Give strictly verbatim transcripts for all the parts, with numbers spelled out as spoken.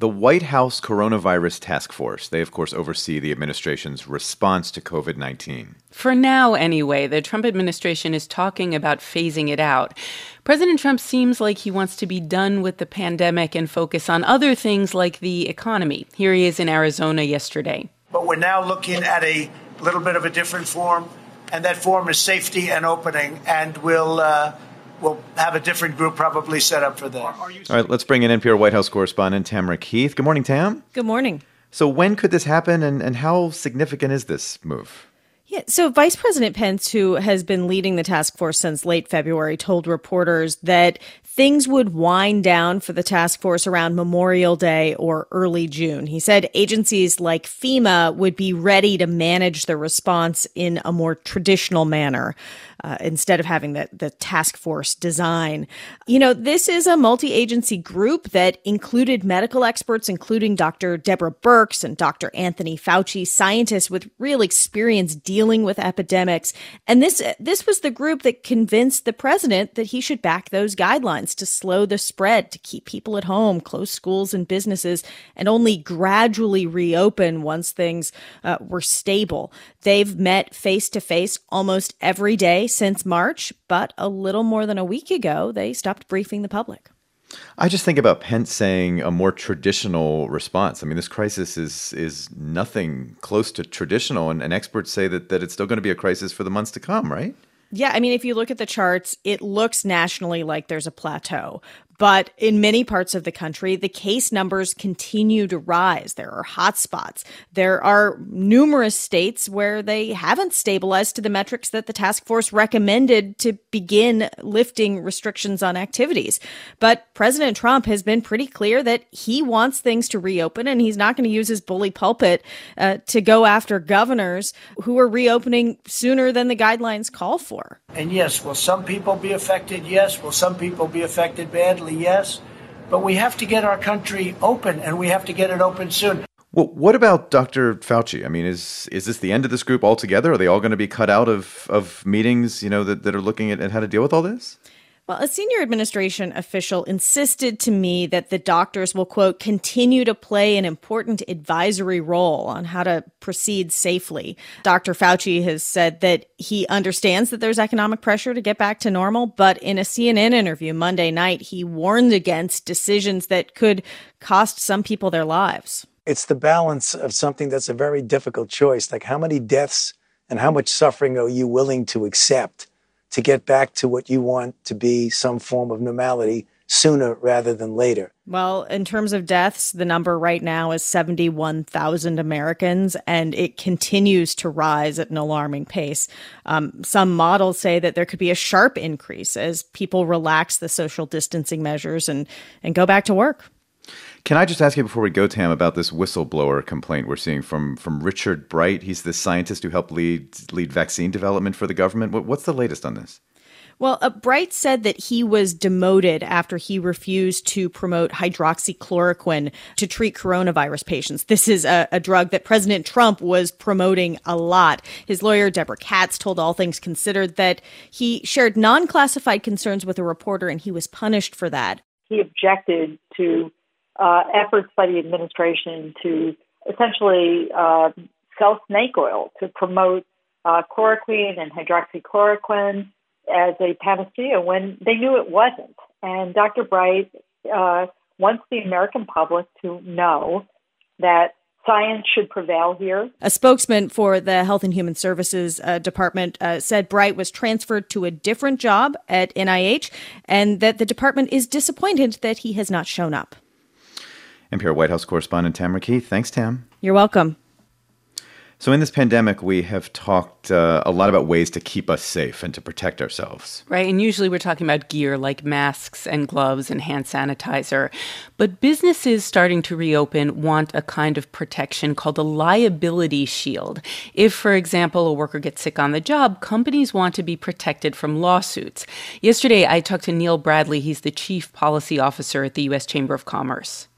The White House Coronavirus Task Force, they, of course, oversee the administration's response to covid nineteen. For now, anyway, the Trump administration is talking about phasing it out. President Trump seems like he wants to be done with the pandemic and focus on other things like the economy. Here he is in Arizona yesterday. But we're now looking at a little bit of a different form, and that form is safety and opening, and we'll uh, we'll have a different group probably set up for that. All right, let's bring in N P R White House correspondent Tamara Keith. Good morning, Tam. Good morning. So when could this happen, and, and how significant is this move? Yeah, so Vice President Pence, who has been leading the task force since late February, told reporters that things would wind down for the task force around Memorial Day or early June. He said agencies like FEMA would be ready to manage the response in a more traditional manner uh, instead of having the, the task force design. You know, this is a multi-agency group that included medical experts, including Doctor Deborah Birx and Doctor Anthony Fauci, scientists with real experience dealing with epidemics. And this this was the group that convinced the president that he should back those guidelines to slow the spread, to keep people at home, close schools and businesses, and only gradually reopen once things uh, were stable. They've met face-to-face almost every day since March, but a little more than a week ago, they stopped briefing the public. I just think about Pence saying a more traditional response. I mean, this crisis is is nothing close to traditional, and, and experts say that, that it's still going to be a crisis for the months to come, right? Yeah, I mean, if you look at the charts, it looks nationally like there's a plateau. But in many parts of the country, the case numbers continue to rise. There are hotspots. There are numerous states where they haven't stabilized to the metrics that the task force recommended to begin lifting restrictions on activities. But President Trump has been pretty clear that he wants things to reopen, and he's not going to use his bully pulpit uh, to go after governors who are reopening sooner than the guidelines call for. And yes, will some people be affected? Yes. Will some people be affected badly? Yes. But we have to get our country open, and we have to get it open soon. Well, what about Doctor Fauci? I mean, is is this the end of this group altogether? Are they all going to be cut out of, of meetings, you know, that, that are looking at, at how to deal with all this? Well, a senior administration official insisted to me that the doctors will, quote, continue to play an important advisory role on how to proceed safely. Doctor Fauci has said that he understands that there's economic pressure to get back to normal, but in a C N N interview Monday night, he warned against decisions that could cost some people their lives. It's the balance of something that's a very difficult choice, like how many deaths and how much suffering are you willing to accept to get back to what you want to be some form of normality sooner rather than later. Well, in terms of deaths, the number right now is seventy-one thousand Americans, and it continues to rise at an alarming pace. Um, some models say that there could be a sharp increase as people relax the social distancing measures and, and go back to work. Can I just ask you before we go, Tam, about this whistleblower complaint we're seeing from from Richard Bright? He's the scientist who helped lead lead vaccine development for the government. What, what's the latest on this? Well, uh, Bright said that he was demoted after he refused to promote hydroxychloroquine to treat coronavirus patients. This is a, a drug that President Trump was promoting a lot. His lawyer, Deborah Katz, told All Things Considered that he shared non-classified concerns with a reporter, and he was punished for that. He objected to Uh, efforts by the administration to essentially uh, sell snake oil to promote uh, chloroquine and hydroxychloroquine as a panacea when they knew it wasn't. And Doctor Bright uh, wants the American public to know that science should prevail here. A spokesman for the Health and Human Services uh, Department uh, said Bright was transferred to a different job at N I H and that the department is disappointed that he has not shown up. N P R White House correspondent Tamara Keith. Thanks, Tam. You're welcome. So in this pandemic, we have talked uh, a lot about ways to keep us safe and to protect ourselves. Right, and usually we're talking about gear like masks and gloves and hand sanitizer. But businesses starting to reopen want a kind of protection called a liability shield. If, for example, a worker gets sick on the job, companies want to be protected from lawsuits. Yesterday, I talked to Neil Bradley. He's the chief policy officer at the U S Chamber of Commerce.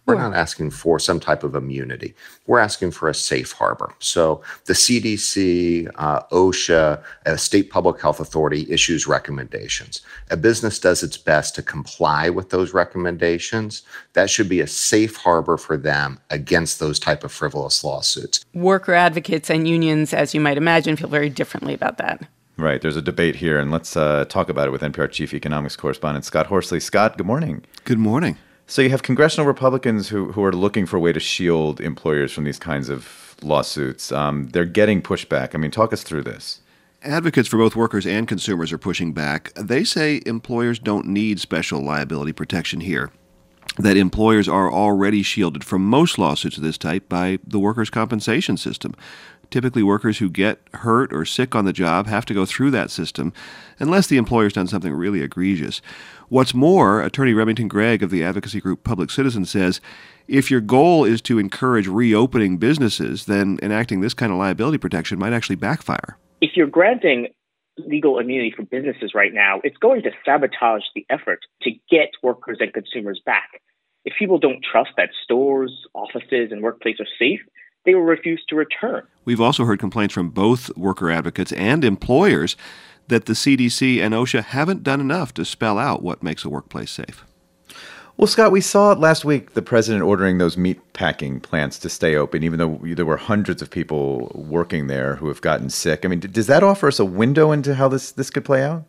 We're not asking for some type of immunity. We're asking for a safe harbor. So the C D C, uh, OSHA, a state public health authority issues recommendations. A business does its best to comply with those recommendations. That should be a safe harbor for them against those type of frivolous lawsuits. Worker advocates and unions, as you might imagine, feel very differently about that. Right. There's a debate here, and let's uh, talk about it with N P R Chief Economics Correspondent Scott Horsley. Scott, good morning. Good morning. So you have congressional Republicans who, who are looking for a way to shield employers from these kinds of lawsuits. Um, they're getting pushback. I mean, talk us through this. Advocates for both workers and consumers are pushing back. They say employers don't need special liability protection here, that employers are already shielded from most lawsuits of this type by the workers' compensation system. Typically, workers who get hurt or sick on the job have to go through that system unless the employer's done something really egregious. What's more, Attorney Remington Gregg of the advocacy group Public Citizen says, if your goal is to encourage reopening businesses, then enacting this kind of liability protection might actually backfire. If you're granting legal immunity for businesses right now, it's going to sabotage the effort to get workers and consumers back. If people don't trust that stores, offices, and workplaces are safe, they will refuse to return. We've also heard complaints from both worker advocates and employers that the C D C and OSHA haven't done enough to spell out what makes a workplace safe. Well, Scott, we saw last week the president ordering those meat packing plants to stay open, even though there were hundreds of people working there who have gotten sick. I mean, does that offer us a window into how this, this could play out?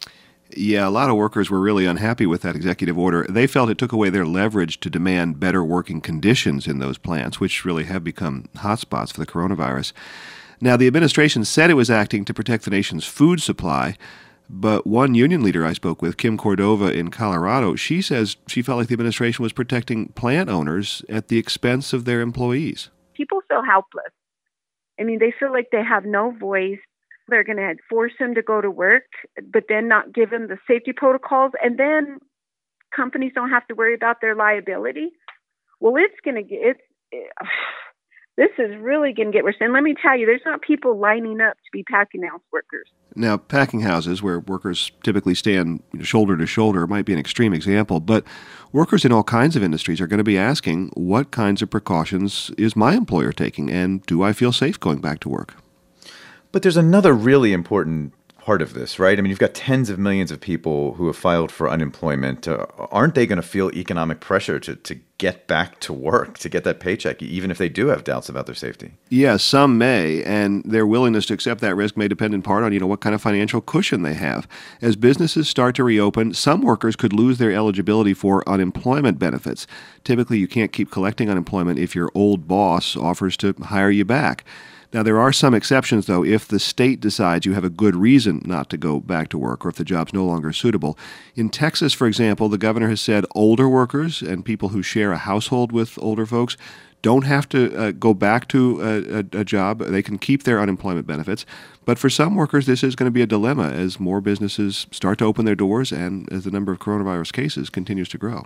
Yeah, a lot of workers were really unhappy with that executive order. They felt it took away their leverage to demand better working conditions in those plants, which really have become hotspots for the coronavirus. Now, the administration said it was acting to protect the nation's food supply, but one union leader I spoke with, Kim Cordova in Colorado, she says she felt like the administration was protecting plant owners at the expense of their employees. People feel helpless. I mean, they feel like they have no voice. They're going to force them to go to work, but then not give them the safety protocols, and then companies don't have to worry about their liability. Well, it's going to get, it's, it, this is really going to get worse. And let me tell you, there's not people lining up to be packing house workers. Now, packing houses, where workers typically stand shoulder to shoulder, might be an extreme example, but workers in all kinds of industries are going to be asking, what kinds of precautions is my employer taking, and do I feel safe going back to work? But there's another really important part of this, right? I mean, you've got tens of millions of people who have filed for unemployment. Uh, aren't they going to feel economic pressure to, to get back to work, to get that paycheck, even if they do have doubts about their safety? Yeah, some may, and their willingness to accept that risk may depend in part on, you know, what kind of financial cushion they have. As businesses start to reopen, some workers could lose their eligibility for unemployment benefits. Typically, you can't keep collecting unemployment if your old boss offers to hire you back. Now, there are some exceptions, though, if the state decides you have a good reason not to go back to work or if the job's no longer suitable. In Texas, for example, the governor has said older workers and people who share a household with older folks don't have to uh, go back to a, a, a job. They can keep their unemployment benefits. But for some workers, this is going to be a dilemma as more businesses start to open their doors and as the number of coronavirus cases continues to grow.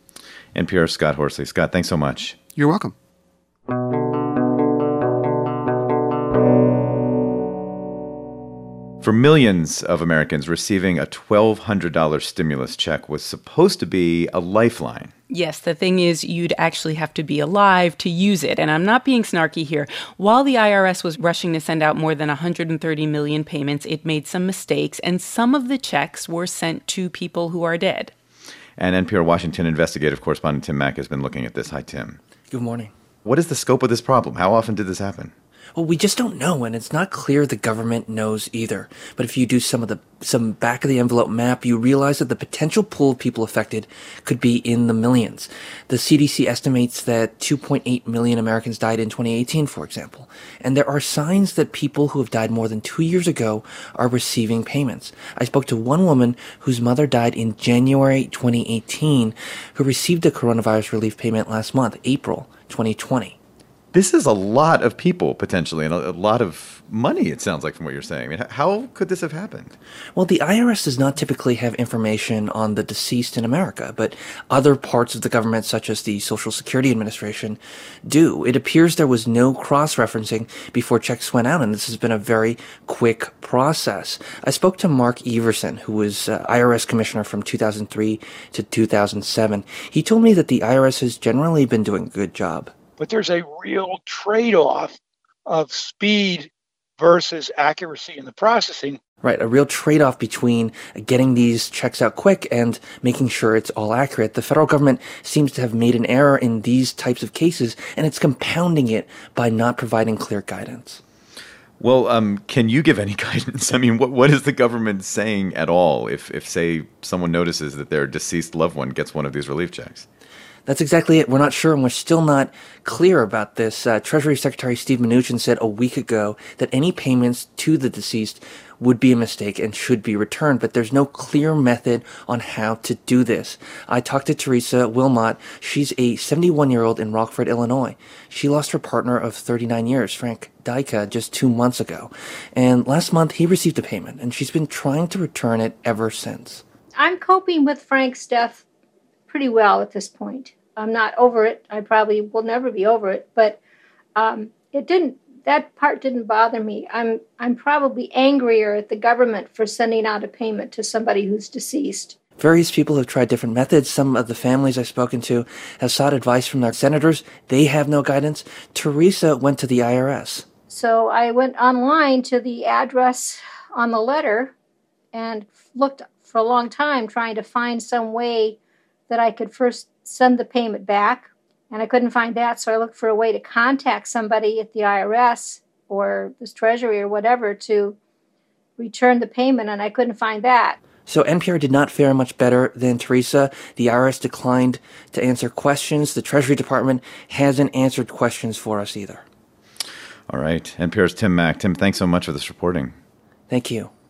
N P R's Scott Horsley. Scott, thanks so much. You're welcome. For millions of Americans, receiving a twelve hundred dollars stimulus check was supposed to be a lifeline. Yes, the thing is, you'd actually have to be alive to use it. And I'm not being snarky here. While the I R S was rushing to send out more than one hundred thirty million payments, it made some mistakes, and some of the checks were sent to people who are dead. And N P R Washington investigative correspondent Tim Mack has been looking at this. Hi, Tim. Good morning. What is the scope of this problem? How often did this happen? Well, we just don't know, and it's not clear the government knows either. But if you do some of the some back of the envelope map, you realize that the potential pool of people affected could be in the millions. The C D C estimates that two point eight million Americans died in twenty eighteen, for example. And there are signs that people who have died more than two years ago are receiving payments. I spoke to one woman whose mother died in January twenty eighteen, who received a coronavirus relief payment last month, April twenty twenty. This is a lot of people, potentially, and a, a lot of money, it sounds like, from what you're saying. I mean, how could this have happened? Well, the I R S does not typically have information on the deceased in America, but other parts of the government, such as the Social Security Administration, do. It appears there was no cross-referencing before checks went out, and this has been a very quick process. I spoke to Mark Everson, who was uh, I R S Commissioner from two thousand three to two thousand seven. He told me that the I R S has generally been doing a good job. But there's a real trade-off of speed versus accuracy in the processing. Right, a real trade-off between getting these checks out quick and making sure it's all accurate. The federal government seems to have made an error in these types of cases, and it's compounding it by not providing clear guidance. Well, um, can you give any guidance? I mean, what what is the government saying at all if, if, say, someone notices that their deceased loved one gets one of these relief checks? That's exactly it. We're not sure, and we're still not clear about this. Uh, Treasury Secretary Steve Mnuchin said a week ago that any payments to the deceased would be a mistake and should be returned, but there's no clear method on how to do this. I talked to Teresa Wilmot. She's a seventy-one-year-old in Rockford, Illinois. She lost her partner of thirty-nine years, Frank Dyka, just two months ago. And last month, he received a payment, and she's been trying to return it ever since. I'm coping with Frank's death pretty well at this point. I'm not over it. I probably will never be over it, but um, it didn't. That part didn't bother me. I'm I'm probably angrier at the government for sending out a payment to somebody who's deceased. Various people have tried different methods. Some of the families I've spoken to have sought advice from their senators. They have no guidance. Teresa went to the I R S. So I went online to the address on the letter and looked for a long time trying to find some way that I could first send the payment back, and I couldn't find that, so I looked for a way to contact somebody at the I R S or the Treasury or whatever to return the payment, and I couldn't find that. So N P R did not fare much better than Teresa. The I R S declined to answer questions. The Treasury Department hasn't answered questions for us either. All right. N P R's Tim Mak. Tim, thanks so much for this reporting. Thank you.